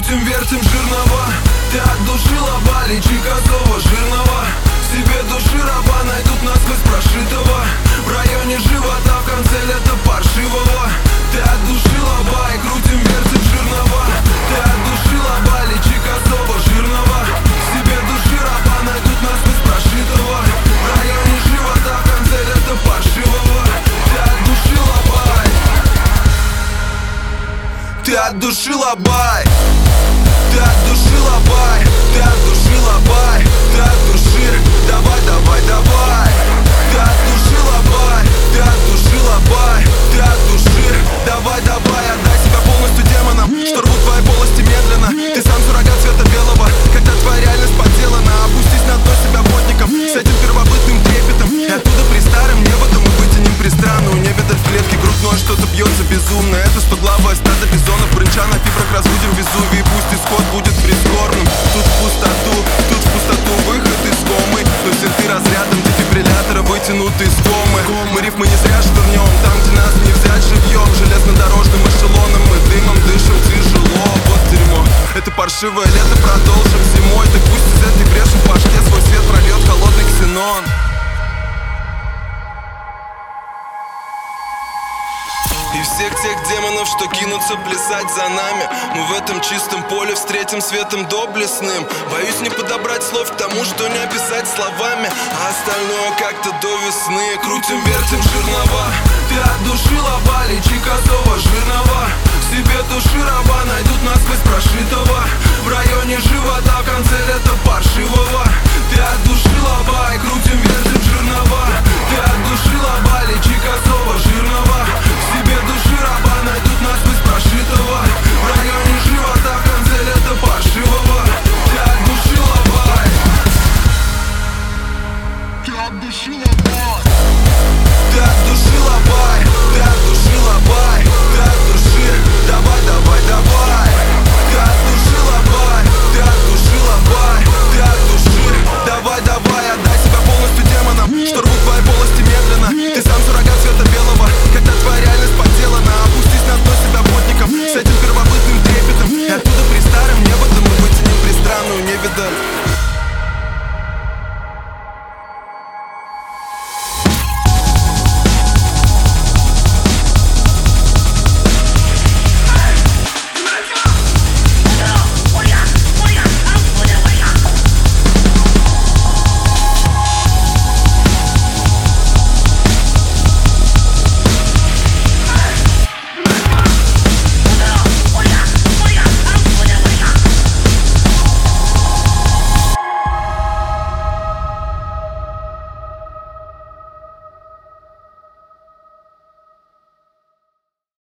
крутим, вертим жирного. Ты от души лоба, лечи козлова жирного. Себе души раба найдут насквозь прошитого. В районе живота в конце лета паршивого. Ты от души лоба и крутим, вертим жирного. Ты от души лоба, лечи козлова жирного. Себе души раба найдут насквозь прошитого. В районе живота в конце лета паршивого. Ты от души лобай. Ты от души лобай. Ты от души лобай. Ты от души лобай. Ты от души. Давай, давай, давай. Ты от души лобай. Ты от души лобай. Ты от души. Давай, давай, отдай себя полностью демонам, что рвут твои полости медленно. Ты сам суррогат цвета белого, когда твоя реальность подделана. Опустись на дно себя водником, с этим первобытным трепетом. И оттуда при старом неводом мы вытянем пристранную. Небеда в клетке грудной, что-то бьется безумно. Это стоглавое стадо бизонов, брынча на фибрах разбудим Везувий. Пусть исход будет прискорбным. Тут в пустоту выход из комы. Но все ты разрядом дефибриллятора вытянуты из комы. Мы рифмы не зря швырнем, там где нас не взять живьем. Железнодорожным эшелоном мы дымом дышим тяжело. Вот дерьмо, это паршивое лето продолжим зимой. Так пусть из этой бреши в башке свой свет прольет холодный ксенон. И всех тех демонов, что кинутся плясать за нами, мы в этом чистом поле встретим светом доблестным. Боюсь не подобрать слов к тому, что не описать словами. А остальное как-то до весны. Крутим, вертим жирного. Ты от души лоба, лечи козлова жирного. Себе души раба найдут насквозь прошитого. В районе живота